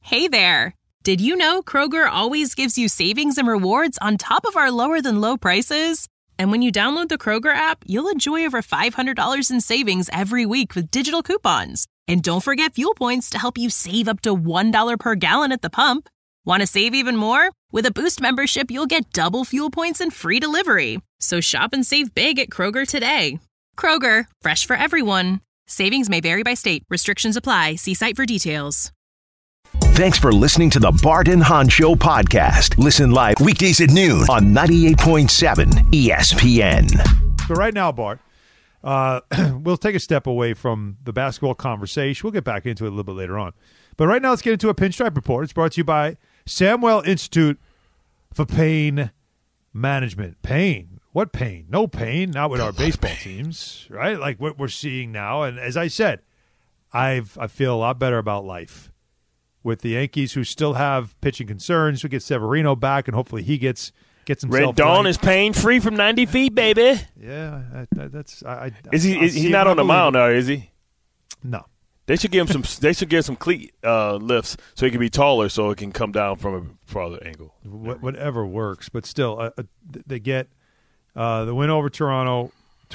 Hey there! Did you know Kroger always gives you savings and rewards on top of our lower-than-low prices? And when you download the Kroger app, you'll enjoy over $500 in savings every week with digital coupons. And don't forget fuel points to help you save up to $1 per gallon at the pump. Want to save even more? With a Boost membership, you'll get double fuel points and free delivery. So shop and save big at Kroger today. Kroger, fresh for everyone. Savings may vary by state. Restrictions apply. See site for details. Thanks for listening to the Bart and Hahn Show podcast. Listen live weekdays at noon on 98.7 ESPN. So right now, Bart, we'll take a step away from the basketball conversation. We'll get back into it a little bit later on. But right now, let's get into a Pinstripe Report. It's brought to you by Samwell Institute for Pain Management. Pain? What pain? No pain. Not with our baseball teams, right? Like what we're seeing now. And as I said, I feel a lot better about life. With the Yankees, who still have pitching concerns, we get Severino back, and hopefully he gets himself. Red Dawn right. is pain-free from 90 feet, baby. Yeah, that's. Is he not on the mound now? Is he? No. They should give him some. They should give some cleat lifts so he can be taller, so it can come down from a farther angle. Whatever works, but still, they get the win over Toronto,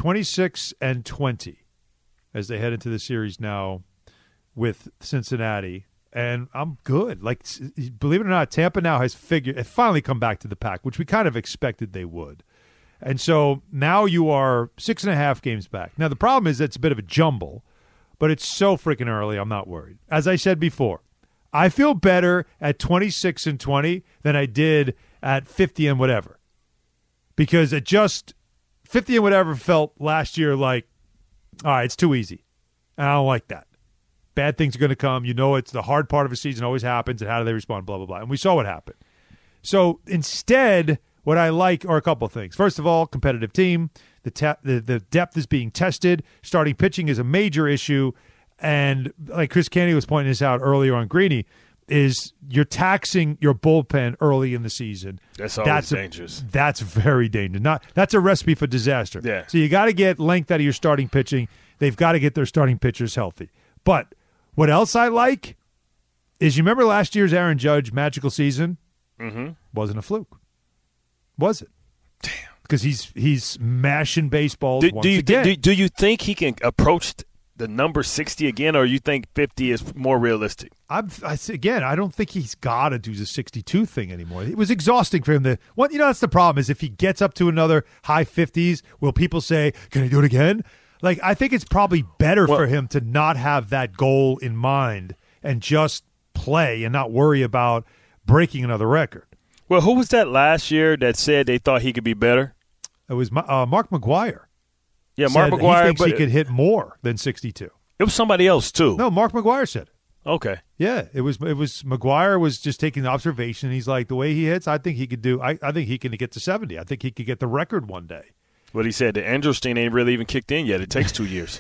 26-20, as they head into the series now with Cincinnati. And I'm good. Like, believe it or not, Tampa now has finally come back to the pack, which we kind of expected they would. And so now you are 6.5 games back. Now, the problem is it's a bit of a jumble, but it's so freaking early, I'm not worried. As I said before, I feel better at 26-20 than I did at 50 and whatever. Because it just, 50 and whatever felt last year like, all right, it's too easy. And I don't like that. Bad things are going to come. You know, it's the hard part of a season always happens, and how do they respond, blah, blah, blah. And we saw what happened. So instead, what I like are a couple of things. First of all, competitive team. The depth is being tested. Starting pitching is a major issue. And like Chris Canty was pointing this out earlier on Greeny, is you're taxing your bullpen early in the season. That's always dangerous. That's very dangerous. That's a recipe for disaster. Yeah. So you got to get length out of your starting pitching. They've got to get their starting pitchers healthy. But what else I like is, you remember last year's Aaron Judge magical season? Mm-hmm. Wasn't a fluke. Was it? Damn. Because he's mashing baseballs once again. again. Do you think he can approach the number 60 again, or you think 50 is more realistic? I don't think he's got to do the 62 thing anymore. It was exhausting for him. That's the problem, is if he gets up to another high 50s, will people say, can he do it again? Like, I think it's probably better for him to not have that goal in mind and just play and not worry about breaking another record. Well, who was that last year that said they thought he could be better? It was Mark McGwire. Yeah, Mark McGwire. He thinks he could hit more than 62. It was somebody else, too. No, Mark McGwire said it. Okay. Yeah, it was McGwire was just taking the observation. He's like, the way he hits, I think he could do. I think he can get to 70. I think he could get the record one day. What he said, the Androstein ain't really even kicked in yet. It takes 2 years.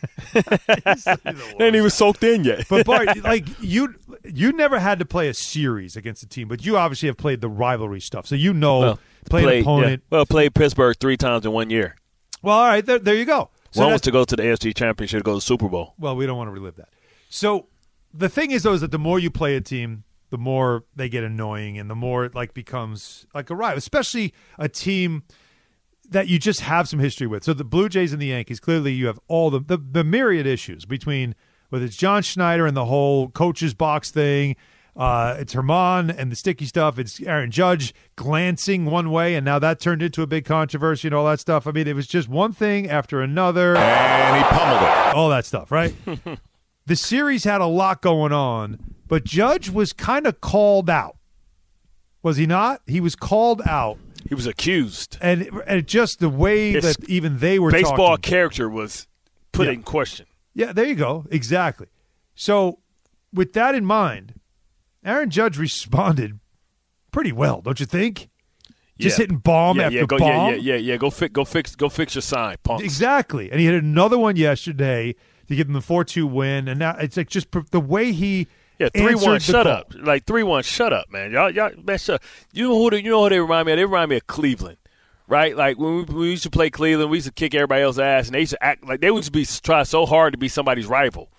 Ain't even soaked in yet. But Bart, like you never had to play a series against a team, but you obviously have played the rivalry stuff, so play an opponent. Yeah. Well, played Pittsburgh 3 times in 1 year. Well, all right, there you go. So one was to go to the AFC Championship, to go to the Super Bowl. Well, we don't want to relive that. So the thing is, though, is that the more you play a team, the more they get annoying, and the more it becomes like a rival, especially a team that you just have some history with. So the Blue Jays and the Yankees, clearly you have all the myriad issues between whether it's John Schneider and the whole coach's box thing, it's Herman and the sticky stuff, it's Aaron Judge glancing one way, and now that turned into a big controversy and all that stuff. I mean, it was just one thing after another. And he pummeled it. All that stuff, right? The series had a lot going on, but Judge was kind of called out. Was he not? He was called out. He was accused. And just the way that even they were baseball talking. character was put in question. Yeah, there you go. Exactly. So with that in mind, Aaron Judge responded pretty well, don't you think? Just hitting bomb after bomb. Yeah. Go fix your sign, punk. Exactly. And he hit another one yesterday to give them the 4-2 win. And now it's like just the way he – 3-1, shut up. Like 3-1, shut up, man. Y'all, man, shut up. You know who they remind me of? They remind me of Cleveland, right? Like when we used to play Cleveland, we used to kick everybody else's ass, and they used to act like they would just try so hard to be somebody's rival.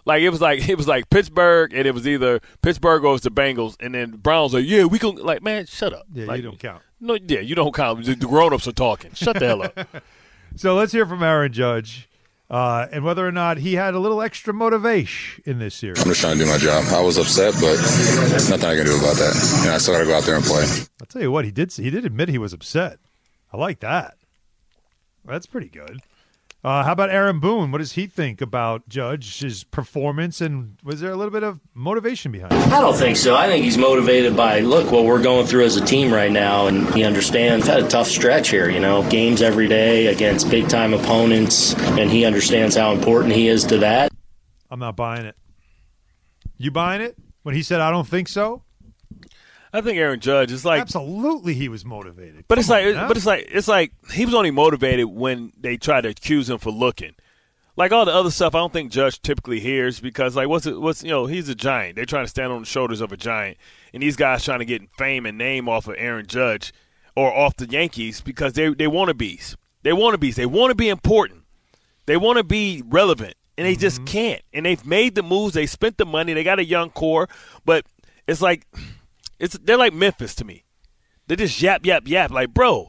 Like it was like Pittsburgh, and it was either Pittsburgh goes to Bengals, and then Browns are we can like man, shut up. Yeah, like, you don't count. No, yeah, you don't count. The grown-ups are talking. Shut the hell up. So let's hear from Aaron Judge and whether or not he had a little extra motivation in this series. I'm just trying to do my job. I was upset, but nothing I can do about that. I still got to go out there and play. I'll tell you what, he did admit he was upset. I like that. That's pretty good. How about Aaron Boone? What does he think about Judge's performance, and was there a little bit of motivation behind it? I don't think so. I think he's motivated by, look, what we're going through as a team right now, and he understands. We've had a tough stretch here, games every day against big-time opponents, and he understands how important he is to that. I'm not buying it. You buying it? When he said, I don't think so? I think Aaron Judge is like absolutely he was motivated. But it's like he was only motivated when they tried to accuse him for looking. Like all the other stuff, I don't think Judge typically hears because like he's a giant. They're trying to stand on the shoulders of a giant, and these guys trying to get fame and name off of Aaron Judge or off the Yankees because they wannabes. They wannabes. They want to be important. They want to be relevant, and they just can't. And they've made the moves. They spent the money. They got a young core, but it's like. They're like Memphis to me. They just yap. Like, bro,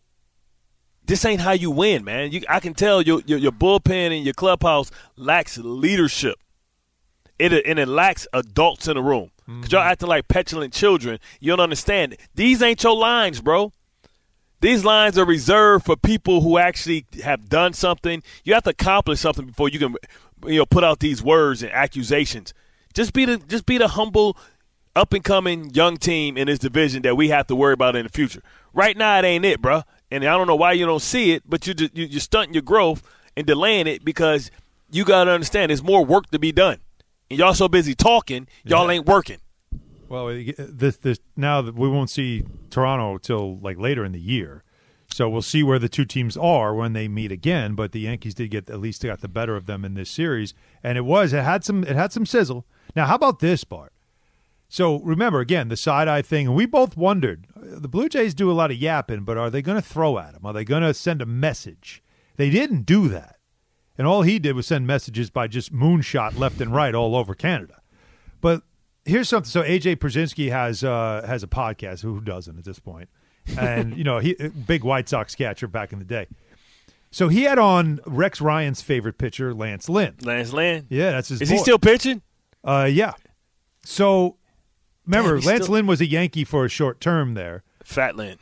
this ain't how you win, man. I can tell your bullpen and your clubhouse lacks leadership. And it lacks adults in the room. Because y'all acting like petulant children. You don't understand. These ain't your lines, bro. These lines are reserved for people who actually have done something. You have to accomplish something before you can put out these words and accusations. Just be the humble up-and-coming young team in this division that we have to worry about in the future. Right now, it ain't it, bro. And I don't know why you don't see it, but you're stunting your growth and delaying it because you got to understand there's more work to be done. And y'all so busy talking, y'all ain't working. Well, this now that we won't see Toronto till like later in the year. So we'll see where the two teams are when they meet again, but the Yankees did at least got the better of them in this series, and it had some sizzle. Now, how about this, Bart? So remember, again, the side-eye thing, and we both wondered, the Blue Jays do a lot of yapping, but are they going to throw at him? Are they going to send a message? They didn't do that. And all he did was send messages by just moonshot left and right all over Canada. But here's something. So A.J. Pierzynski has a podcast. Who doesn't at this point? And, he big White Sox catcher back in the day. So he had on Rex Ryan's favorite pitcher, Lance Lynn. Lance Lynn? Yeah, that's his boy. Is he still pitching? Yeah. So... Remember, Lance Lynn was a Yankee for a short term there. Fat Lynn.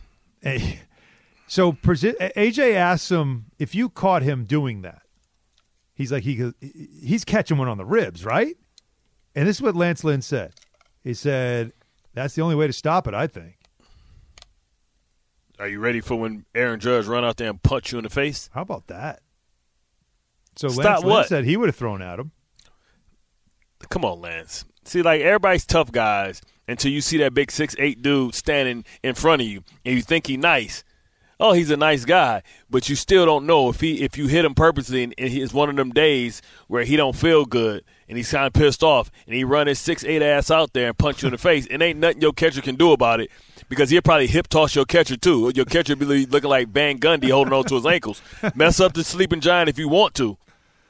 So AJ asked him if you caught him doing that. He's like, he's catching one on the ribs, right? And this is what Lance Lynn said. He said, that's the only way to stop it, I think. Are you ready for when Aaron Judge run out there and punch you in the face? How about that? So Stop Lance Lynn what? said he would have thrown at him. Come on, Lance. See, like, everybody's tough guys until you see that big 6'8" dude standing in front of you and you think he's nice. Oh, he's a nice guy, but you still don't know if you hit him purposely and it's one of them days where he don't feel good and he's kind of pissed off and he run his 6'8" ass out there and punch you in the face. And ain't nothing your catcher can do about it because he'll probably hip toss your catcher too. Your catcher be looking like Van Gundy holding on to his ankles. Mess up the sleeping giant if you want to.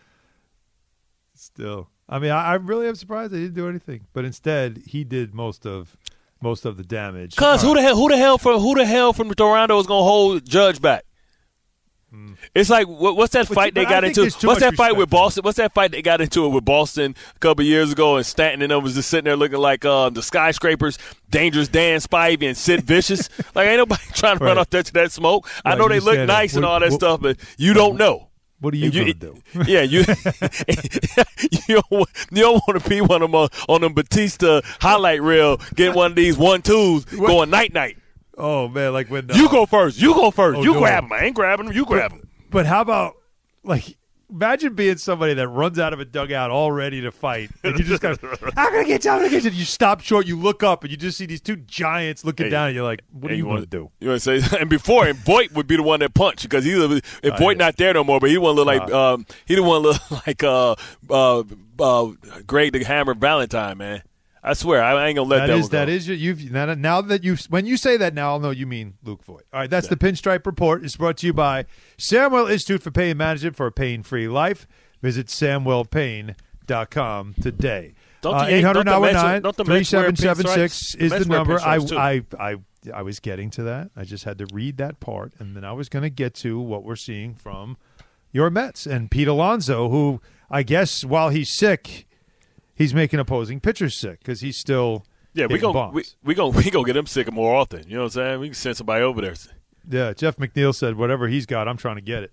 Still. I mean, I really am surprised they didn't do anything, but instead he did most of the damage. Cause who the hell from Toronto is gonna hold Judge back? It's like what's that fight they got into? What's that fight with Boston? What's that fight they got into it with Boston a couple of years ago? And Stanton and them was just sitting there looking like the Skyscrapers, Dangerous Dan Spivey and Sid Vicious. Like ain't nobody trying to run off that smoke. I know they look nice and all that stuff, but you don't know. What are you going to do? Yeah, you don't want to be one of them on them Batista highlight reel, getting one of these 1-2s, going night. Oh, man, like when you go first. Oh, you no. grab him. I ain't grabbing him. You grab him. But how about, like, imagine being somebody that runs out of a dugout all ready to fight, and you just go, I'm going to get you. You stop short, you look up, and you just see these two giants looking down, and you're like, what are you going to do? You want to say, and Voit would be the one that punched, because Voit not there no more, but he want to look like Greg the Hammer Valentine, man. I swear, I ain't gonna let that. That is now that when you say that now, I'll know you mean Luke Voit. All right, that's the Pinstripe Report. It's brought to you by Samwell Institute for Pain Management for a pain-free life. Visit SamwellPain.com. BartonHunch.com today. 800-919-3776 is the number. I was getting to that. I just had to read that part, and then I was going to get to what we're seeing from your Mets and Pete Alonso, who I guess while he's sick, he's making opposing pitchers sick because he's still we gonna get him sick more often. You know what I'm saying? We can send somebody over there. Yeah, Jeff McNeil said whatever he's got, I'm trying to get it.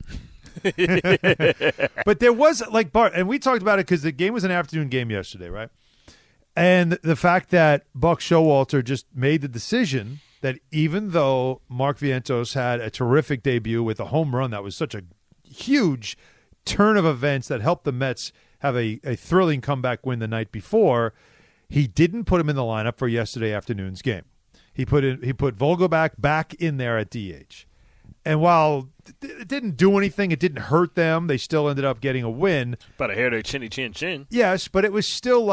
But there was Bart, and we talked about it because the game was an afternoon game yesterday, right? And the fact that Buck Showalter just made the decision that even though Mark Vientos had a terrific debut with a home run that was such a huge turn of events that helped the Mets have a thrilling comeback win the night before, he didn't put him in the lineup for yesterday afternoon's game. He put Vogelbach back in there at DH. And while it didn't do anything, it didn't hurt them, they still ended up getting a win. About a hair to chinny chin chin. Yes, but it was still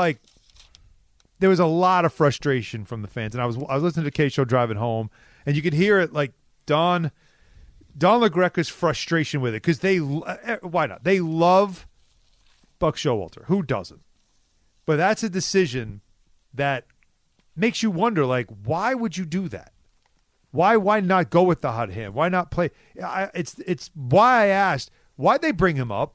there was a lot of frustration from the fans. And I was listening to the K-Show driving home, and you could hear it Don LaGreca's frustration with it because why not? They love Buck Showalter. Who doesn't? But that's a decision that makes you wonder, why would you do that? Why not go with the hot hand? Why not play? It's why I asked, why'd they bring him up?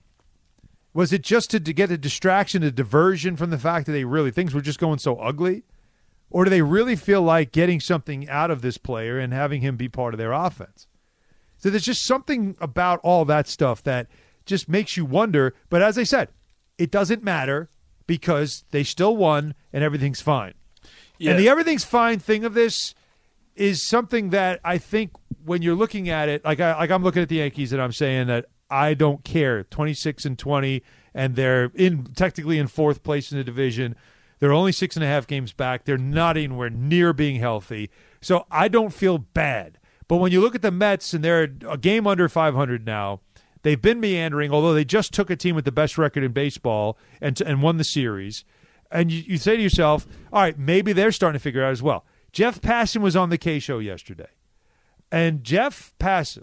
Was it just to get a distraction, a diversion from the fact that things were just going so ugly? Or do they really feel like getting something out of this player and having him be part of their offense? So there's just something about all that stuff that just makes you wonder. But as I said, it doesn't matter because they still won and everything's fine. Yeah. And the everything's fine thing of this is something that I think when you're looking at it, I'm looking at the Yankees and I'm saying that I don't care. 26-20, and they're technically in fourth place in the division. They're only 6.5 games back. They're not anywhere near being healthy. So I don't feel bad. But when you look at the Mets, and they're a game under 500 now, they've been meandering, although they just took a team with the best record in baseball and won the series. And you say to yourself, all right, maybe they're starting to figure it out as well. Jeff Passan was on the K-Show yesterday. And Jeff Passan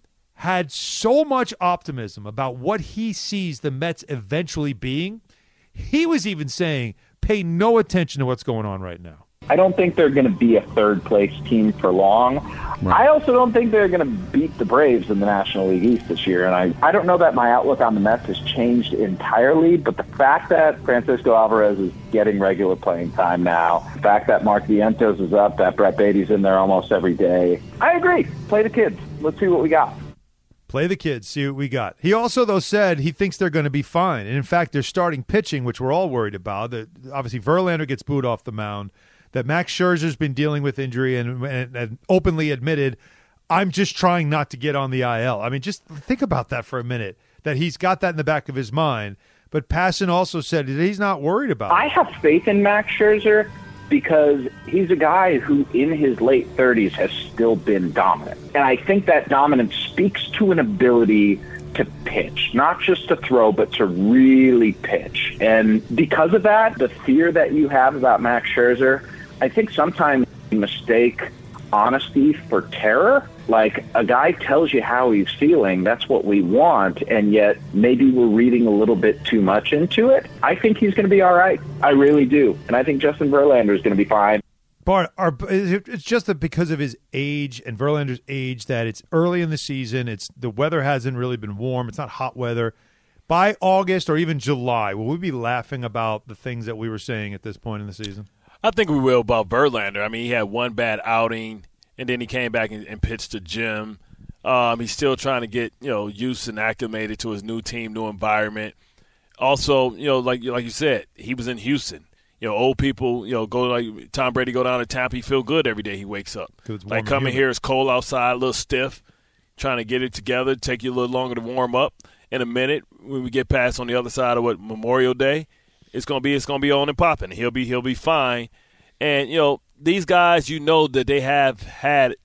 had so much optimism about what he sees the Mets eventually being. He was even saying, pay no attention to what's going on right now. I don't think they're going to be a third-place team for long. Right. I also don't think they're going to beat the Braves in the National League East this year. And I don't know that my outlook on the Mets has changed entirely, but the fact that Francisco Alvarez is getting regular playing time now, the fact that Mark Vientos is up, that Brett Beatty's in there almost every day, I agree. Play the kids. Let's see what we got. Play the kids, see what we got. He also, though, said he thinks they're going to be fine. And, in fact, they're starting pitching, which we're all worried about. Obviously, Verlander gets booed off the mound. That Max Scherzer's been dealing with injury and openly admitted, I'm just trying not to get on the IL. I mean, just think about that for a minute, that he's got that in the back of his mind. But Passan also said that he's not worried about it. I have faith in Max Scherzer because he's a guy who in his late 30s has still been dominant. And I think that dominance speaks to an ability to pitch, not just to throw, but to really pitch. And because of that, the fear that you have about Max Scherzer, I think sometimes you mistake honesty for terror. Like, a guy tells you how he's feeling, that's what we want, and yet maybe we're reading a little bit too much into it. I think he's going to be all right. I really do. And I think Justin Verlander is going to be fine. Bart, it's just that because of his age and Verlander's age that it's early in the season, the weather hasn't really been warm, it's not hot weather. By August or even July, will we be laughing about the things that we were saying at this point in the season? I think we will about Verlander. I mean, he had one bad outing, and then he came back and pitched to Jim. He's still trying to get used and acclimated to his new team, new environment. Also, like you said, he was in Houston. Old people, go like Tom Brady, go down to Tampa. He feel good every day he wakes up. Like coming here, it's cold outside, a little stiff. Trying to get it together, take you a little longer to warm up. In a minute, when we get past on the other side of Memorial Day, it's gonna be on and popping. He'll be fine. And these guys, that they have had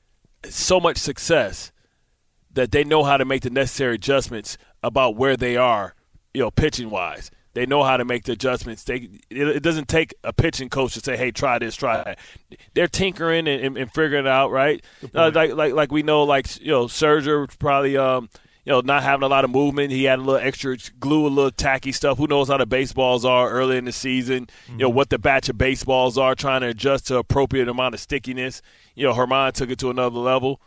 so much success that they know how to make the necessary adjustments about where they are, pitching wise. They know how to make the adjustments. It doesn't take a pitching coach to say, "Hey, try this, try that." They're tinkering and figuring it out, right? Like we know, Scherzer probably not having a lot of movement. He had a little extra glue, a little tacky stuff. Who knows how the baseballs are early in the season, what the batch of baseballs are, trying to adjust to appropriate amount of stickiness. Herman took it to another level.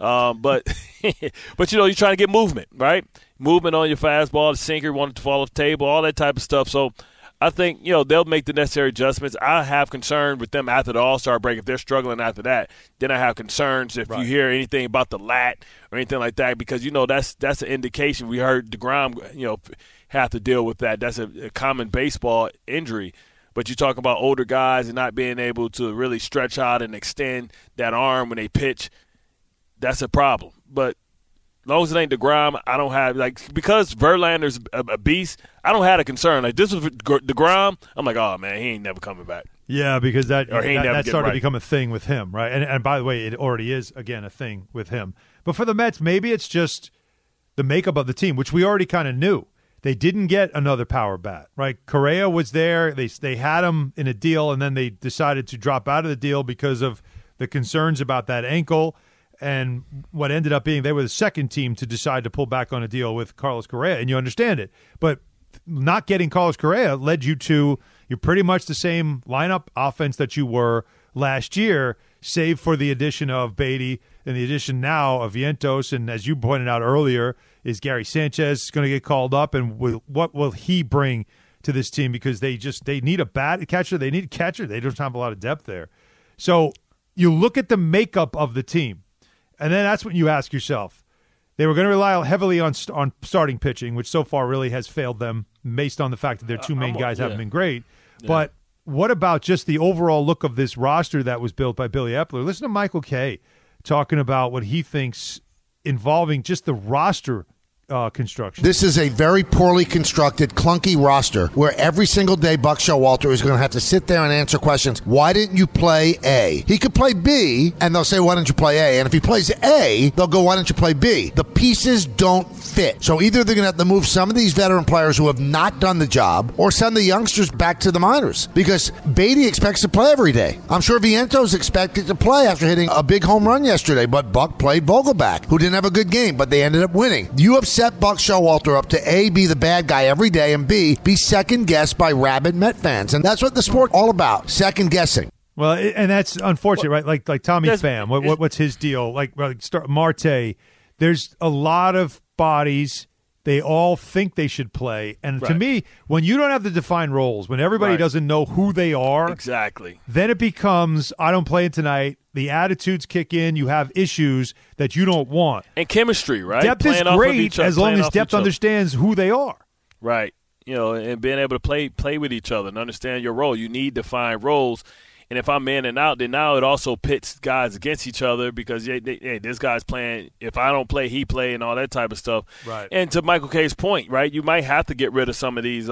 But you're trying to get movement, right? Movement on your fastball, the sinker wanted to fall off the table, all that type of stuff. So I think, they'll make the necessary adjustments. I have concern with them after the All-Star break. If they're struggling after that, then I have concerns if you hear anything about the lat or anything like that, because, that's an indication. We heard DeGrom, have to deal with that. That's a common baseball injury. But you talk about older guys and not being able to really stretch out and extend that arm when they pitch, that's a problem. But as long as it ain't DeGrom, I don't have because Verlander's a beast. I don't have a concern. Like this was DeGrom, I'm like, oh man, he ain't never coming back. Yeah, because that started right. to become a thing with him, right? And by the way, it already is again a thing with him. But for the Mets, maybe it's just the makeup of the team, which we already kind of knew. They didn't get another power bat, right? Correa was there. They had him in a deal, and then they decided to drop out of the deal because of the concerns about that ankle. And what ended up being they were the second team to decide to pull back on a deal with Carlos Correa, and you understand it. But not getting Carlos Correa led you to you're pretty much the same lineup offense that you were last year, save for the addition of Beatty and the addition now of Vientos. And as you pointed out earlier, is Gary Sanchez going to get called up, and what will he bring to this team? Because they need a catcher. They need a catcher. They don't have a lot of depth there. So you look at the makeup of the team. And then that's when you ask yourself, they were going to rely heavily on starting pitching, which so far really has failed them based on the fact that their two main guys haven't been great. Yeah. But what about just the overall look of this roster that was built by Billy Epler? Listen to Michael Kay talking about what he thinks involving just the roster construction. This is a very poorly constructed, clunky roster where every single day Buck Showalter is going to have to sit there and answer questions. Why didn't you play A? He could play B, and they'll say, why didn't you play A? And if he plays A, they'll go, why didn't you play B? The pieces don't fit. So either they're going to have to move some of these veteran players who have not done the job or send the youngsters back to the minors because Beatty expects to play every day. I'm sure Vientos expected to play after hitting a big home run yesterday, but Buck played Vogelback, who didn't have a good game, but they ended up winning. You have set Buck Showalter up to A, be the bad guy every day, and B, be second-guessed by rabid Met fans. And that's what the sport's all about, second-guessing. Well, and that's unfortunate, right? Like Tommy Pham, what's his deal? Like Marte, there's a lot of bodies. They all think they should play. And to me, when you don't have the defined roles, when everybody doesn't know who they are, exactly, then it becomes, I don't play tonight. The attitudes kick in. You have issues that you don't want. And chemistry, right? Depth is great as long as depth understands who they are. Right. And being able to play with each other and understand your role. You need defined roles. And if I'm in and out, then now it also pits guys against each other because this guy's playing. If I don't play, he play, and all that type of stuff. Right. And to Michael Kay's point, right, you might have to get rid of some of these,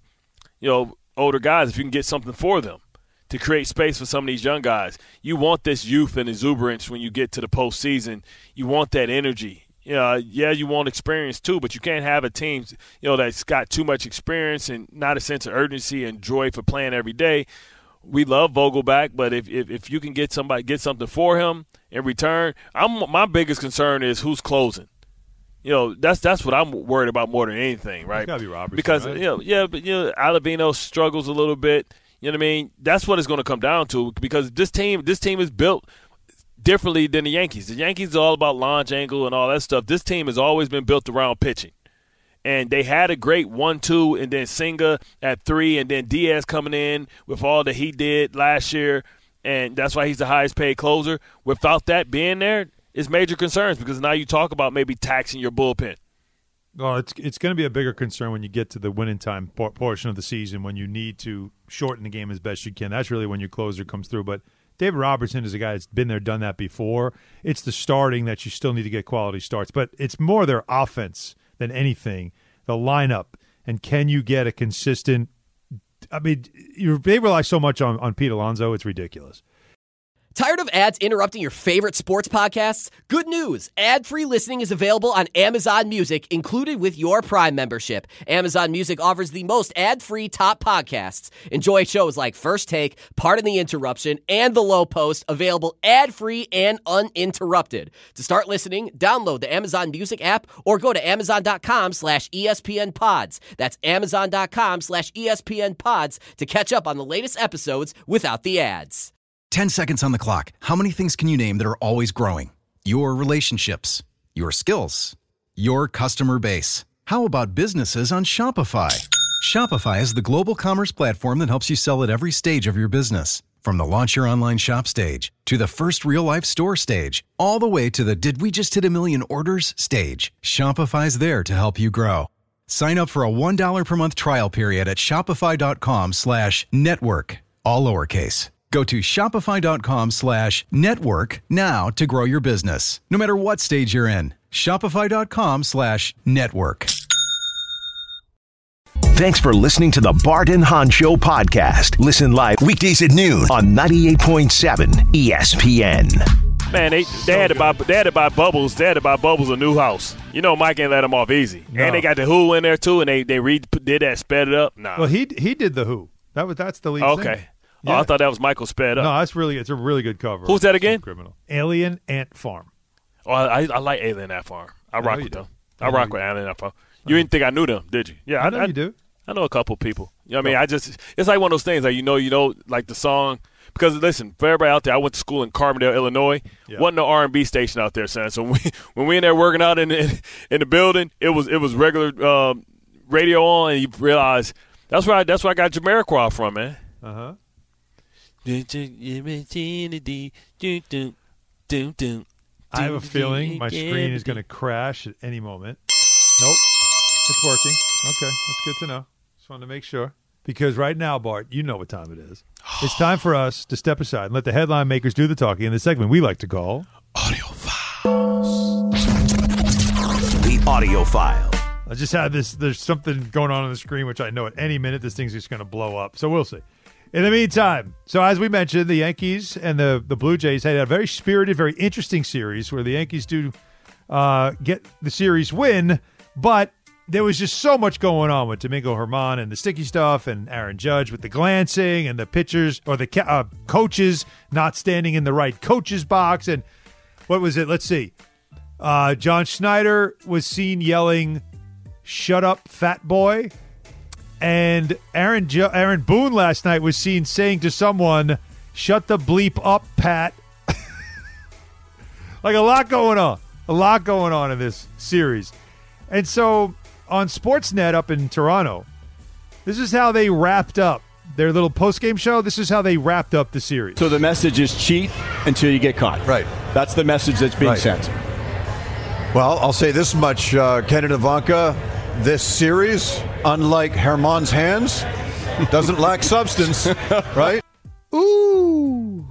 older guys if you can get something for them to create space for some of these young guys. You want this youth and exuberance when you get to the postseason. You want that energy. You want experience too, but you can't have a team, that's got too much experience and not a sense of urgency and joy for playing every day. We love Vogelback, but if you can get something for him in return, my biggest concern is who's closing. That's what I'm worried about more than anything, right? It's gotta be Robertson, because right? Alavino struggles a little bit. You know what I mean? That's what it's going to come down to because this team is built differently than the Yankees. The Yankees are all about launch angle and all that stuff. This team has always been built around pitching. And they had a great 1-2, and then Senga at 3, and then Diaz coming in with all that he did last year, and that's why he's the highest paid closer. Without that being there, it's major concerns because now you talk about maybe taxing your bullpen. Well, it's going to be a bigger concern when you get to the winning time portion of the season when you need to shorten the game as best you can. That's really when your closer comes through. But David Robertson is a guy that's been there, done that before. It's the starting that you still need to get quality starts. But it's more their offense than anything, the lineup, and can you get a consistent – I mean, they rely so much on Pete Alonso, it's ridiculous. Tired of ads interrupting your favorite sports podcasts? Good news! Ad-free listening is available on Amazon Music, included with your Prime membership. Amazon Music offers the most ad-free top podcasts. Enjoy shows like First Take, Pardon the Interruption, and The Low Post, available ad-free and uninterrupted. To start listening, download the Amazon Music app or go to amazon.com/ESPNpods. That's amazon.com/ESPNpods to catch up on the latest episodes without the ads. 10 seconds on the clock. How many things can you name that are always growing? Your relationships, your skills, your customer base. How about businesses on Shopify? Shopify is the global commerce platform that helps you sell at every stage of your business. From the launch your online shop stage to the first real-life store stage, all the way to the did we just hit a million orders stage. Shopify's there to help you grow. Sign up for a $1 per month trial period at shopify.com/network, all lowercase. Go to shopify.com/network now to grow your business, no matter what stage you're in. Shopify.com/network. Thanks for listening to the Bart and Hahn Show podcast. Listen live weekdays at noon on 98.7 ESPN. Man, they had to buy Bubbles. They had to buy Bubbles a new house. You know, Mike ain't let them off easy. No. And they got the Who in there too, and they did that, sped it up. Nah. Well, he did the Who. That's the lead singer. Okay. Yeah. Oh, I thought that was Michael sped up. No, it's a really good cover. Who's that again? Criminal. Alien Ant Farm. Oh, I like Alien Ant Farm. I rock with them. I rock with Alien Ant Farm. You didn't think I knew them, did you? Yeah, I know you do. I know a couple people. You know what I mean? It's like one of those things, like you know, like the song. Because listen, for everybody out there, I went to school in Carbondale, Illinois. Yeah. Wasn't no R&B station out there, son. So when we in there working out in the building, it was regular radio on, and you realize that's where I got Jamiroquai from, man. Uh-huh. I have a feeling my screen is going to crash at any moment. Nope. It's working. Okay, that's good to know. Just wanted to make sure. Because right now, Bart, you know what time it is. It's time for us to step aside and let the headline makers do the talking in the segment we like to call Audio Files. The Audio File. I just had this. There's something going on the screen, which I know at any minute this thing's just going to blow up. So we'll see. In the meantime, so as we mentioned, the Yankees and the Blue Jays had a very spirited, very interesting series where the Yankees do get the series win, but there was just so much going on with Domingo Germán and the sticky stuff and Aaron Judge with the glancing and the pitchers or the coaches not standing in the right coach's box. And what was it? Let's see. John Schneider was seen yelling, "Shut up, fat boy." And Aaron Boone last night was seen saying to someone, "Shut the bleep up, Pat." Like a lot going on in this series. And so on Sportsnet up in Toronto, this is how they wrapped up their little post-game show. This is how they wrapped up the series. So the message is cheat until you get caught. Right. That's the message that's being sent. Well, I'll say this much, Ken and Ivanka. This series, unlike Germán's hands, doesn't lack substance, right? Ooh.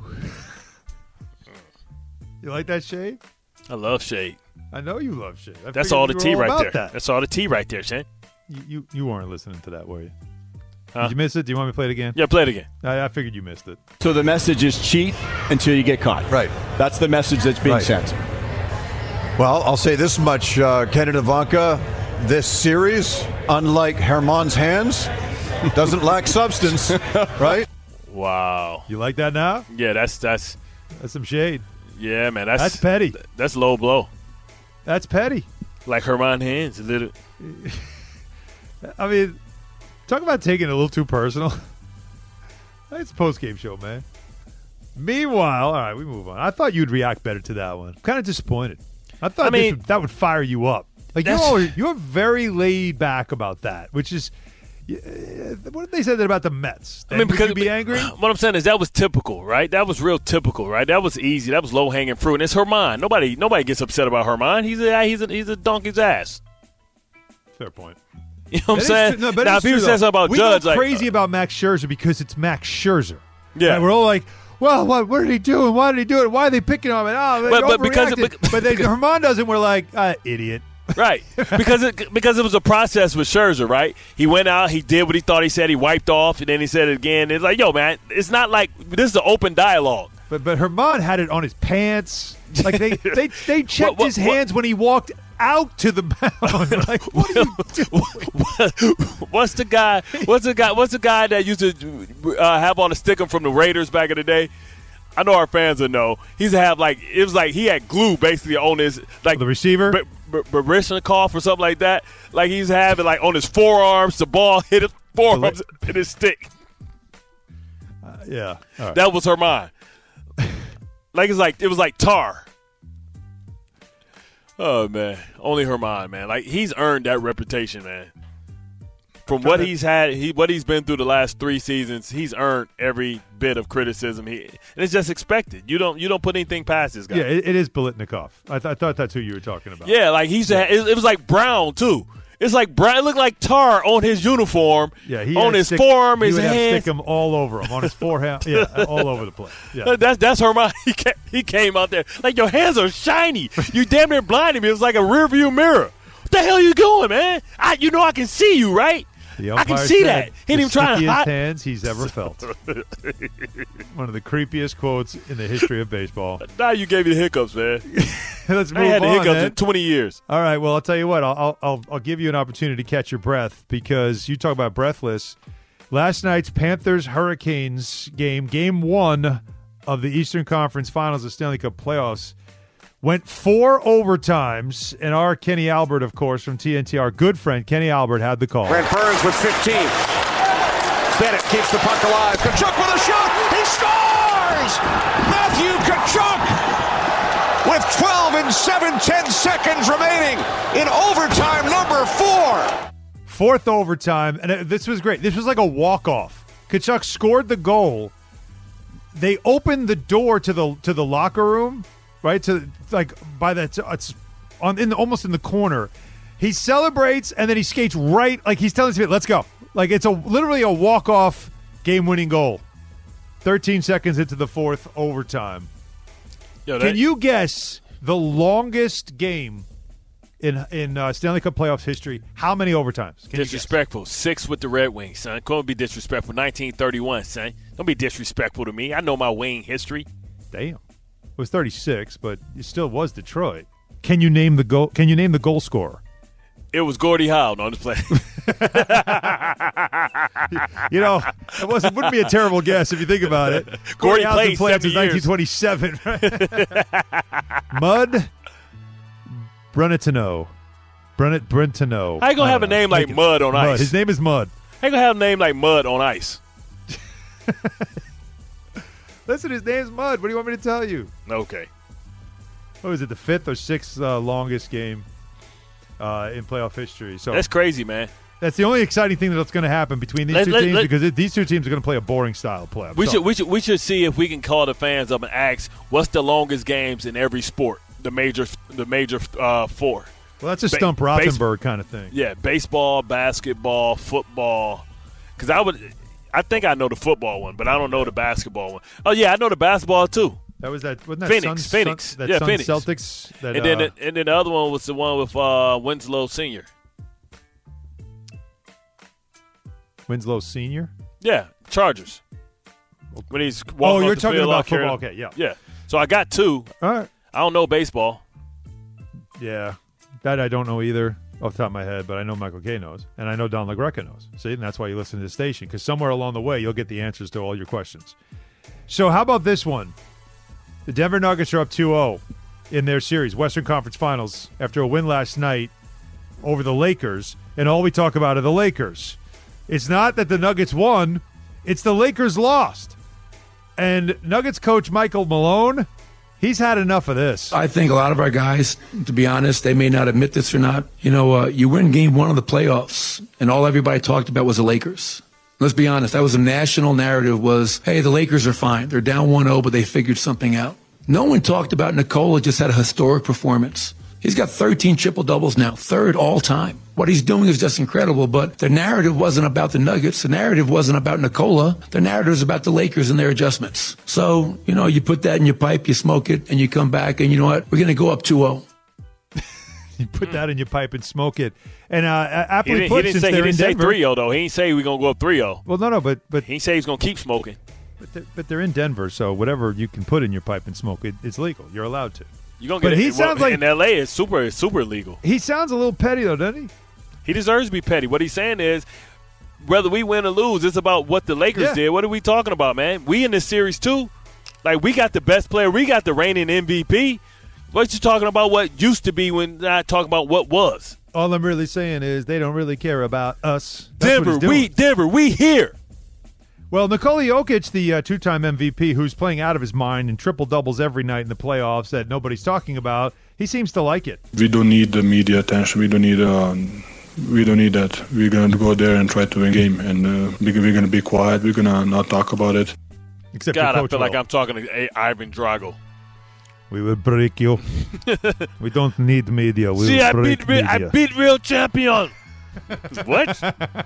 You like that shade? I love shade. I know you love shade. That's all the tea right there. That's all the tea right there, Shane. You weren't listening to that, were you? Huh? Did you miss it? Do you want me to play it again? Yeah, play it again. I figured you missed it. So the message is cheat until you get caught. Right. That's the message that's being sent. Well, I'll say this much, Ken and Ivanka. This series, unlike Germán's hands, doesn't lack substance, right? Wow. You like that now? Yeah, that's some shade. Yeah, man. That's petty. That's low blow. That's petty. Like Germán hands, a little. I mean, talk about taking it a little too personal. It's a post-game show, man. Meanwhile, all right, we move on. I thought you'd react better to that one. I'm kind of disappointed. I thought that would fire you up. Like you're very laid back about that, which is what did they say that about the Mets? Then because would you be angry? What I'm saying is that was typical, right? That was real typical, right? That was easy. That was low hanging fruit. And it's Germán. Nobody gets upset about Germán. He's a donkey's ass. Fair point. You know what I'm saying? No, but now, if people say something about Judge, go crazy about Max Scherzer because it's Max Scherzer. Yeah, and we're all like, well, what did he do? And why did he do it? Why are they picking on him? But Germán doesn't. We're like, idiot. Right, because it was a process with Scherzer, right? He went out, he did what he thought he said, he wiped off, and then he said it again. It's like, yo, man, it's not like this is an open dialogue. But Herman had it on his pants. Like they checked his hands when he walked out to the mound. Like, what are you doing? What's the guy that used to have on a sticker from the Raiders back in the day? I know our fans will know. He used to have it was like he had glue basically on his the receiver, Baryshnikov or something like that. Like he used to have it on his forearms. The ball hit his forearms and his stick. Yeah, all right. That was Herman. It was like tar. Oh man, only Herman, man. Like he's earned that reputation, man. From what he's been through the last 3 seasons, he's earned every bit of criticism. And it's just expected. You don't put anything past this guy. Yeah, it is Biletnikoff. I thought that's who you were talking about. Yeah, like it was like brown too. It's like brown. It looked like tar on his uniform. Yeah, on his forearm, his hands. He would stick him all over him, on his forehead. Yeah, all over the place. Yeah. That's Herman. He came out there like your hands are shiny. You damn near blinded me. It was like a rearview mirror. What the hell are you doing, man? I can see you, right? I can see that. He didn't even try to hide. Hands he's ever felt. One of the creepiest quotes in the history of baseball. Now you gave me the hiccups, man. Let's move on. I had the hiccups man. in 20 years. All right. Well, I'll tell you what. I'll give you an opportunity to catch your breath because you talk about breathless. Last night's Panthers-Hurricanes game 1 of the Eastern Conference Finals of Stanley Cup playoffs. Went 4 overtimes, and our Kenny Albert, of course, from TNT, our good friend Kenny Albert, had the call. Brent Burns with 15. Bennett keeps the puck alive. Tkachuk with a shot. He scores! Matthew Tkachuk with 12 and 7/10 seconds remaining in overtime number 4. 4th overtime, and this was great. This was like a walk-off. Tkachuk scored the goal. They opened the door to the locker room. Right to by that it's almost in the corner. He celebrates and then he skates right like he's telling us, "Let's go!" Like it's literally a walk-off game-winning goal. 13 seconds into the 4th overtime. Can you guess the longest game in Stanley Cup playoffs history? How many overtimes? Disrespectful. 6 with the Red Wings, son. Couldn't be disrespectful. 1931, son. Don't be disrespectful to me. I know my Wing history. Damn. It was 36, but it still was Detroit. Can you name the goal? Can you name the goal scorer? It was Gordie Howe. No, I'm just playing. It wouldn't be a terrible guess if you think about it. Gordie Howe's been playing since 1927, right? Mud Brennetino. How you gonna have a name like Mud on ice? His name is Mud. How you gonna have a name like Mud on ice? Listen, his name's Mud. What do you want me to tell you? Okay. What was it, the 5th or 6th longest game in playoff history? So that's crazy, man. That's the only exciting thing that's going to happen between these two teams because these two teams are going to play a boring style of playoff. We should see if we can call the fans up and ask what's the longest games in every sport, the major 4. Well, that's a Stump Rothenberg kind of thing. Yeah, baseball, basketball, football. Because I think I know the football one, but I don't know the basketball one. Oh, yeah, I know the basketball, too. Wasn't that Phoenix? Phoenix. Celtics. And then the other one was the one with Winslow Sr. Winslow Sr.? Yeah, Chargers. When he's walking you're talking about football. Okay, yeah. Yeah. So I got 2. All right. I don't know baseball. Yeah. That I don't know either off the top of my head, but I know Michael Kay knows, and I know Don LaGreca knows. See, and that's why you listen to this station, because somewhere along the way, you'll get the answers to all your questions. So how about this one? The Denver Nuggets are up 2-0 in their series, Western Conference Finals, after a win last night over the Lakers, and all we talk about are the Lakers. It's not that the Nuggets won, it's the Lakers lost. And Nuggets coach Michael Malone, he's had enough of this. I think a lot of our guys, to be honest, they may not admit this or not. You win game 1 of the playoffs, and all everybody talked about was the Lakers. Let's be honest. That was a national narrative was, hey, the Lakers are fine. They're down 1-0, but they figured something out. No one talked about Nikola just had a historic performance. He's got 13 triple-doubles now, 3rd all-time. What he's doing is just incredible, but the narrative wasn't about the Nuggets. The narrative wasn't about Nikola. The narrative is about the Lakers and their adjustments. So, you put that in your pipe, you smoke it, and you come back, and you know what? We're going to go up 2-0. You put that in your pipe and smoke it. And aptly put, he didn't say 3-0, though. He didn't say we're going to go up 3-0. Well, no, but he didn't say he's going to keep smoking. But they're in Denver, so whatever you can put in your pipe and smoke, it's legal. You're allowed to. You're gonna get but he sounds like in L.A. It's super legal. He sounds a little petty though, doesn't he? He deserves to be petty. What he's saying is, whether we win or lose, it's about what the Lakers did. What are we talking about, man? We in this series too. Like, we got the best player. We got the reigning MVP. What you talking about? What used to be when I talk about what was. All I'm really saying is they don't really care about us. Denver, we here. Well, Nikola Jokic, the two-time MVP, who's playing out of his mind and triple-doubles every night in the playoffs that nobody's talking about, he seems to like it. We don't need the media attention. We don't need that. We're going to go there and try to win the game, and we're going to be quiet. We're going to not talk about it. Except God, I feel like I'm talking to Ivan Drago. We will break you. We don't need media. We See, will break media. I beat real champion. What?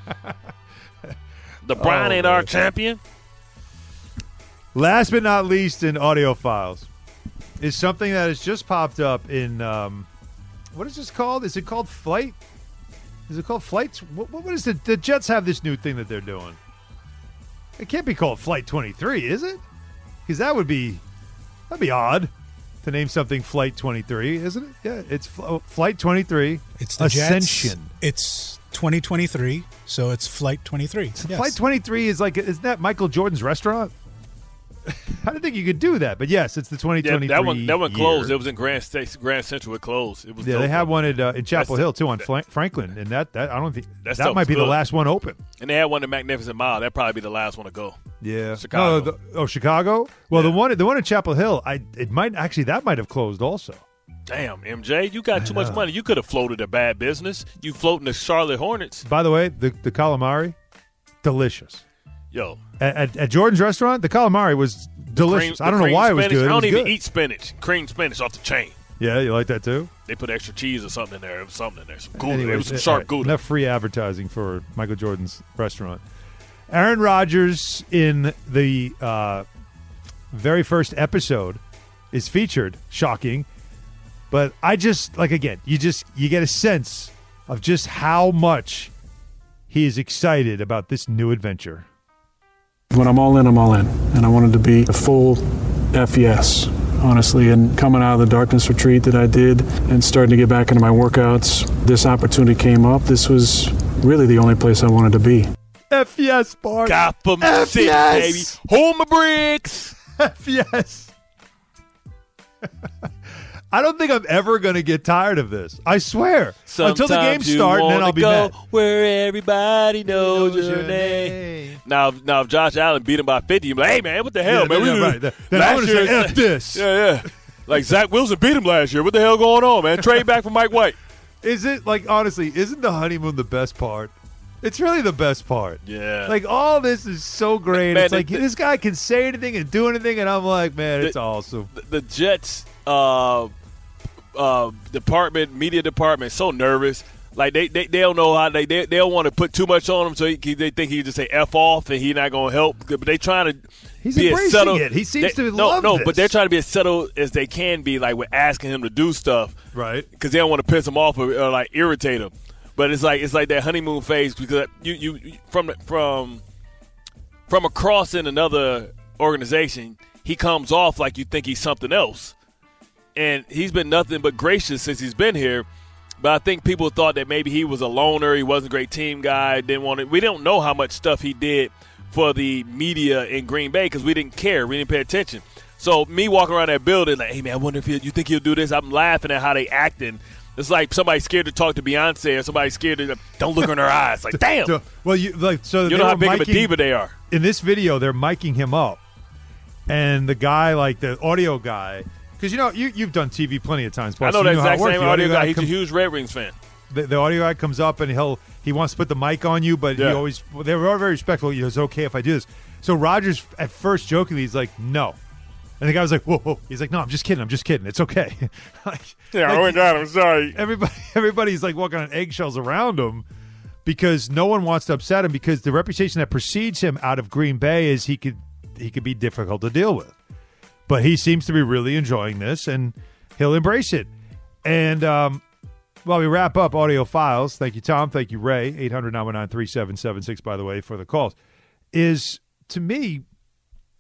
LeBron ain't our champion. Last but not least, in audio files, is something that has just popped up in what is this called? Is it called Flight? Is it called Flights? What is it? The Jets have this new thing that they're doing. It can't be called Flight 23, is it? Because that'd be odd to name something Flight 23, isn't it? Yeah, it's Flight 23. It's the Ascension. Jets. It's 2023, so it's Flight 23. So yes. Flight 23 is isn't that Michael Jordan's restaurant? I didn't think you could do that, but yes, it's the 2023. Yeah, that one closed. It was in Grand Central. It closed. It was they had one in Chapel Hill too on Franklin, and that I don't think that might be the last one open. And they had one in Magnificent Mile. That'd probably be the last one to go. Yeah, Chicago. Chicago. Well, the one in Chapel Hill, that might have closed also. Damn, MJ, you got too much money. You could have floated a bad business. You floating the Charlotte Hornets. By the way, the calamari, delicious. Yo. At Jordan's restaurant, the calamari was delicious. I don't know why it was good. I don't even eat spinach. Cream spinach off the chain. Yeah, you like that too? They put extra cheese or something in there. It was something in there. Some Gouda. Anyways, it was some sharp Gouda. Enough free advertising for Michael Jordan's restaurant. Aaron Rodgers in the very first episode is featured. Shocking. But I just, again, you get a sense of just how much he is excited about this new adventure. When I'm all in, I'm all in. And I wanted to be a full yes, honestly. And coming out of the darkness retreat that I did and starting to get back into my workouts, this opportunity came up. This was really the only place I wanted to be. Yes, Bart. Gotham City, baby. Homer bricks. Yes. I don't think I'm ever going to get tired of this. I swear. Sometimes until the game starts, and then I'll be mad. Where everybody knows your name. Now, if Josh Allen beat him by 50, you're like, hey, man, what the hell, man? Right. Then I'm going to say, F this. Yeah. Like Zach Wilson beat him last year. What the hell going on, man? Trade back for Mike White. Is it, honestly, isn't the honeymoon the best part? It's really the best part. Yeah. All this is so great. Man, it's this guy can say anything and do anything, and I'm like, man, it's awesome. The Jets media department, so nervous. Like they don't know how they don't want to put too much on him, so they think he can just say F off and he's not going to help. But they trying to He's be embracing as settled. it. He seems to love this. But they're trying to be as settled as they can be, with asking him to do stuff, right? Because they don't want to piss him off or irritate him. But it's like that honeymoon phase, because you from across in another organization, he comes off like you think he's something else. And he's been nothing but gracious since he's been here. But I think people thought that maybe he was a loner. He wasn't a great team guy. We don't know how much stuff he did for the media in Green Bay because we didn't care. We didn't pay attention. So me walking around that building like, hey, man, I wonder if you think he'll do this. I'm laughing at how they acting. It's like somebody scared to talk to Beyonce or somebody scared to don't look in her eyes. Like, damn. Well, you know how big of a diva they are. In this video, they're miking him up. And the guy, the audio guy, because you've done TV plenty of times. I know that exact same audio guy. He's a huge Red Wings fan. The audio guy comes up and he wants to put the mic on you, but they're all very respectful. It's okay if I do this. So Rodgers at first jokingly, he's like, no. And the guy was like, whoa. He's like, no, I'm just kidding. It's okay. Oh my God, I'm sorry. Everybody's walking on eggshells around him because no one wants to upset him because the reputation that precedes him out of Green Bay is he could be difficult to deal with. But he seems to be really enjoying this, and he'll embrace it. And while we wrap up audio files, thank you, Tom. Thank you, Ray. 800-919-3776, by the way, for the calls. Is, to me,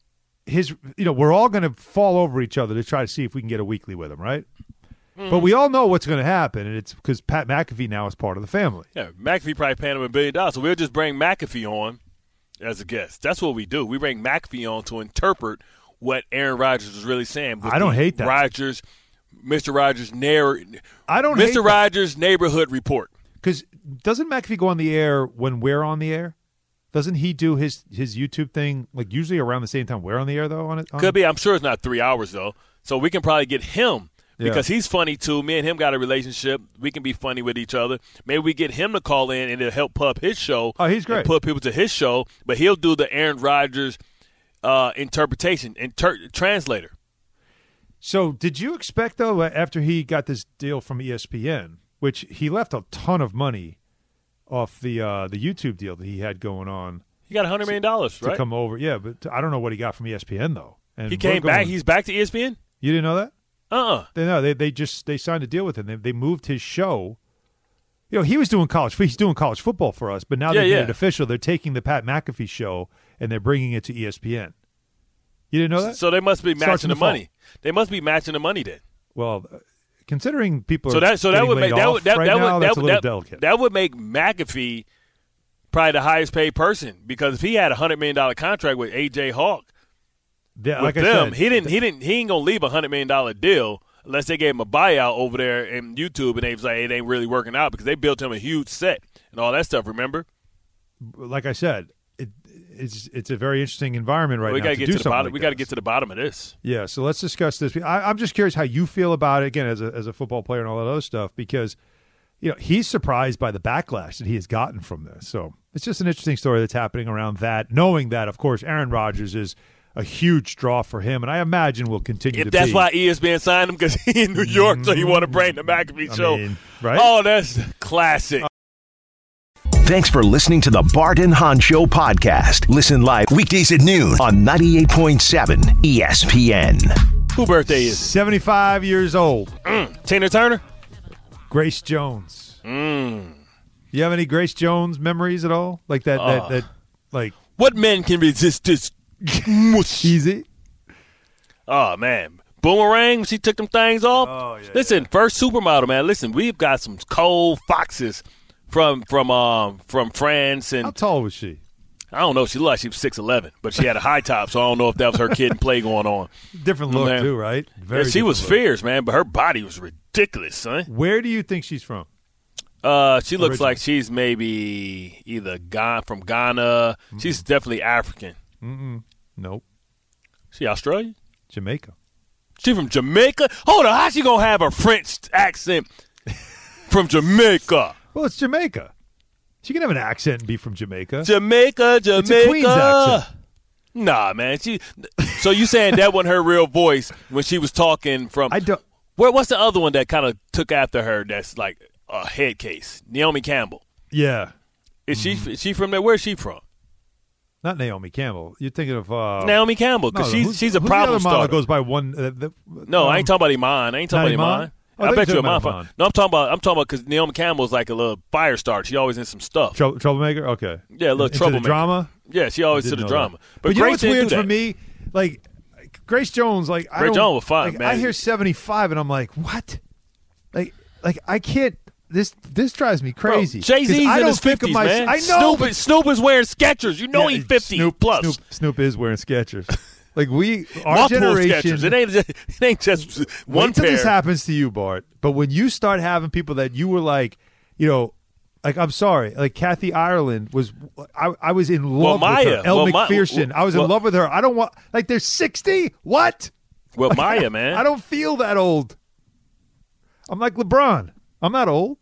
we're all going to fall over each other to try to see if we can get a weekly with him, right? But we all know what's going to happen, and it's because Pat McAfee now is part of the family. Yeah, McAfee probably paying him $1 billion, so we'll just bring McAfee on as a guest. That's what we do. We bring McAfee on to interpret what Aaron Rodgers is really saying. I don't hate that. Mr. Rogers' Mr. Rogers' neighborhood report. Because doesn't McAfee go on the air when we're on the air? Doesn't he do his YouTube thing like usually around the same time we're on the air though? Could be. I'm sure it's not 3 hours though. So we can probably get him because he's funny too. Me and him got a relationship. We can be funny with each other. Maybe we get him to call in and it'll help pub his show. Oh, he's great. And put people to his show, but he'll do the Aaron Rodgers interpretation translator. So did you expect though after he got this deal from ESPN, which he left a ton of money off the YouTube deal that he had going on? He got $100 million, right? To come over. Yeah, but I don't know what he got from ESPN though. And he came back. He's back to ESPN. You didn't know that? They they signed a deal with him. They moved his show. He was doing he's doing college football for us, but now they made it official. They're taking the Pat McAfee show and they're bringing it to ESPN. You didn't know that? So they must be matching the money. They must be matching the money then. Well, considering people that would make delicate. That would make McAfee probably the highest paid person because if he had $100 million contract with AJ Hawk, he ain't gonna leave $100 million deal unless they gave him a buyout over there in YouTube and they was like it ain't really working out because they built him a huge set and all that stuff. Remember? Like I said, it's a very interesting environment right now. We got to get to the bottom of this. Yeah, so let's discuss this. I'm just curious how you feel about it again as a football player and all that other stuff because he's surprised by the backlash that he has gotten from this. So it's just an interesting story that's happening around that, knowing that, of course, Aaron Rodgers is a huge draw for him, and I imagine will continue to be. That's why ESPN signed him because he's in New York, so he want to bring the McAfee show. Right? Oh, that's classic. Thanks for listening to the Bart and Hahn Show podcast. Listen live weekdays at noon on 98.7 ESPN. Who birthday is 75 years old. Tina Turner? Grace Jones. You have any Grace Jones memories at all? Like that what men can resist this? Easy. Oh, man. Boomerang, she took them things off. Oh, yeah. Listen, first supermodel, man. Listen, we've got some cold foxes from France. And how tall was she? I don't know. She looked like she was 6'11", but she had a high top, so I don't know if that was her kid and play going on. Different look, too, right? She was fierce, man, but her body was ridiculous, son. Where do you think she's from? She looks like she's maybe either from Ghana. She's definitely African. Nope. She Australian? Jamaica. She from Jamaica? Hold on, how she gonna have a French accent from Jamaica? Well, it's Jamaica. She can have an accent and be from Jamaica. Jamaica. It's a Queen's accent. Nah, man. So you saying that wasn't her real voice when she was talking from? I don't. What's the other one that kind of took after her? That's like a head case. Naomi Campbell. Yeah. Is she from there? Where's she from? Not Naomi Campbell. You're thinking of Naomi Campbell because she's a problem starter. That goes by one. I ain't talking about Iman. I ain't talking about Iman. I bet you Iman. No, I'm talking about because Naomi Campbell's like a little fire starter. She always in some stuff. Troublemaker. Okay. Yeah, a little troublemaker. The drama. Yeah, she always to the drama. But you know what's weird for me? Like Grace Jones. Like Grace Jones was fine, man. I hear 75 and I'm like, what? Like I can't. This drives me crazy. Jay-Z's in his 50s, man. I know. Snoop is wearing Skechers. You know he's 50 plus. Snoop is wearing Skechers. Like our generation. Skechers. It ain't just one pair. This happens to you, Bart. But when you start having people that you were like, I'm sorry, like Kathy Ireland was. I was in love with her. Elle McPherson. I was in love with her. I don't want they're 60. What? Well, Maya, man. I don't feel that old. I'm like LeBron. I'm not old.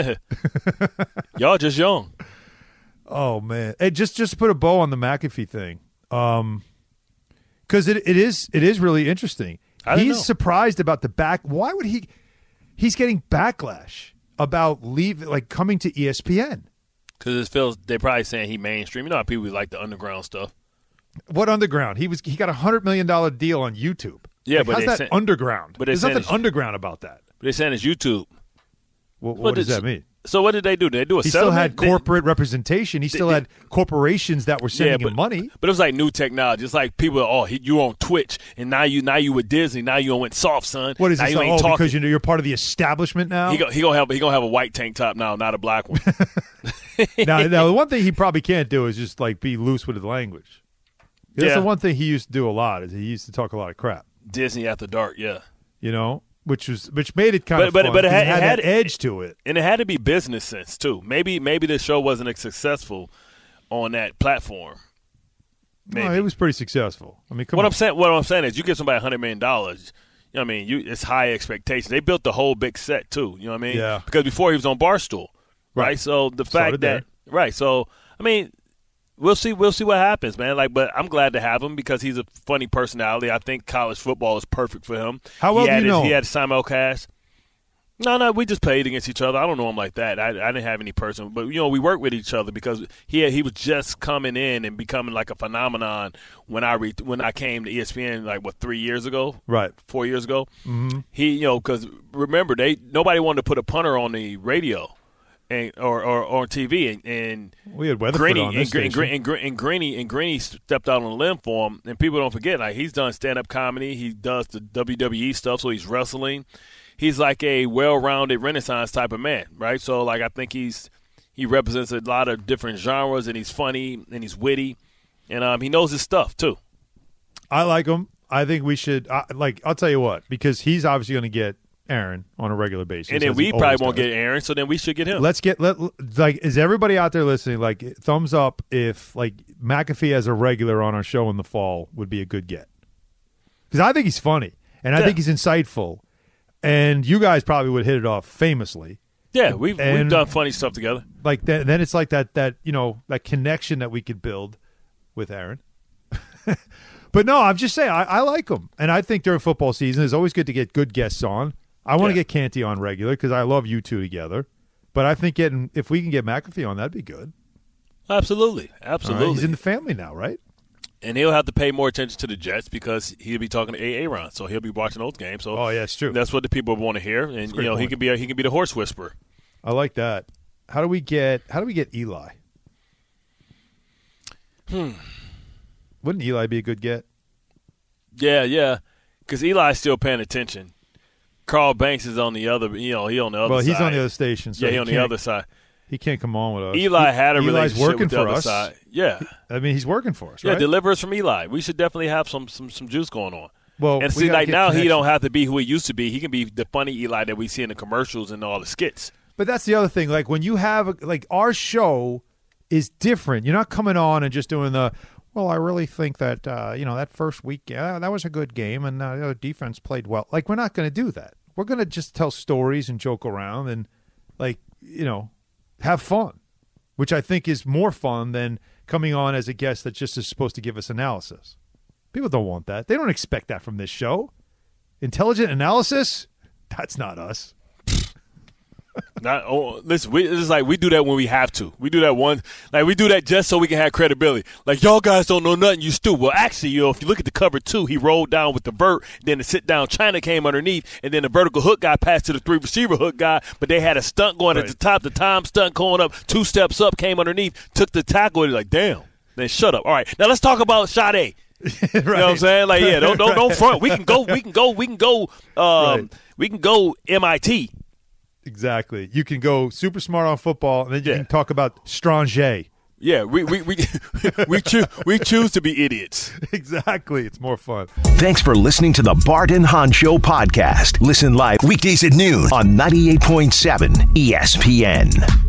Y'all just young. Oh man! Hey, just to put a bow on the McAfee thing, because it is really interesting. He's surprised about the back. Why would he? He's getting backlash about coming to ESPN. Because it feels they're probably saying he mainstream. You know how people like the underground stuff. What underground? He got $100 million deal on YouTube. Yeah, but how's that underground? But there's nothing underground about that. But they're saying it's YouTube. What does that mean? So what did they do? Did they do a He settlement? still had corporate representation. He still had corporations that were sending him money. But it was like new technology. It's like people, you on Twitch, and now you with Disney. Now you went soft, son. What is now this? you ain't talking. Because you're part of the establishment now? He gonna have a white tank top now, not a black one. now, the one thing he probably can't do is just like be loose with his language. That's the one thing he used to do a lot. Is he used to talk a lot of crap. Disney After Dark, yeah. You know, which made it kind of fun. But it had an edge to it, and it had to be business sense too. Maybe the show wasn't as successful on that platform. Maybe. No, it was pretty successful. I mean, what I'm saying is, you give somebody $100 million. You know what I mean? It's high expectations. They built the whole big set too. You know what I mean? Yeah. Because before he was on Barstool, right? So the fact that right. So I mean, we'll see what happens, man. But I'm glad to have him because he's a funny personality. I think college football is perfect for him. How well do you know him? He had simulcast. No, we just played against each other. I don't know him like that. I didn't have any person, but we worked with each other because he was just coming in and becoming like a phenomenon when I came to ESPN 3 years ago, right? 4 years ago. Mm-hmm. He because remember nobody wanted to put a punter on the radio. Or on TV, and we had Weatherford on this station. and Greeny stepped out on a limb for him, and people don't forget he's done stand-up comedy, he does the WWE stuff, so he's wrestling. He's like a well-rounded Renaissance type of man, right? So I think he represents a lot of different genres, and he's funny and he's witty, and he knows his stuff too. I like him. I think we should. I'll tell you what, because he's obviously going to get Aaron on a regular basis, and then we probably won't get Aaron, so then we should get him. Is everybody out there listening? Thumbs up if McAfee as a regular on our show in the fall would be a good get, because I think he's funny and I think he's insightful, and you guys probably would hit it off famously. Yeah, we've done funny stuff together. Then it's like that that connection that we could build with Aaron. But no, I'm just saying I like him, and I think during football season it's always good to get good guests on. I want to get Canty on regular because I love you two together. But I think if we can get McAfee on, that'd be good. Absolutely. Right, he's in the family now, right? And he'll have to pay more attention to the Jets because he'll be talking to Aaron, so he'll be watching those games. So yeah, it's true. That's what the people want to hear, and he can be the horse whisperer. I like that. How do we get Eli? Wouldn't Eli be a good get? Yeah, because Eli's still paying attention. Carl Banks is on the other, he on the other side. Well, he's on the other station. So he's on the other side. He can't come on with us. Eli had a relationship working with the for other us. side. Yeah. I mean, he's working for us, right? Yeah, deliver us from Eli. We should definitely have some juice going on. Well, and see, now he don't have to be who he used to be. He can be the funny Eli that we see in the commercials and all the skits. But that's the other thing. When you have our show is different. You're not coming on and just doing the. Well, I really think that that first week, that was a good game, and the defense played well. We're not going to do that. We're going to just tell stories and joke around and have fun, which I think is more fun than coming on as a guest that just is supposed to give us analysis. People don't want that. They don't expect that from this show. Intelligent analysis? That's not us. Listen, it's like we do that when we have to. We do that we do that just so we can have credibility. Y'all guys don't know nothing, you stupid. Well, actually, if you look at the cover 2, he rolled down with the vert, then the sit down China came underneath, and then the vertical hook guy passed to the 3 receiver hook guy, but they had a stunt going at the top, the time stunt going up, 2 steps up, came underneath, took the tackle, and damn. Then shut up. All right, now let's talk about Sade. Right. You know what I'm saying? Don't front. We can go MIT. Exactly. You can go super smart on football, and then you can talk about Stranger. Yeah, we choose to be idiots. Exactly. It's more fun. Thanks for listening to the Bart and Hahn Show podcast. Listen live weekdays at noon on 98.7 ESPN.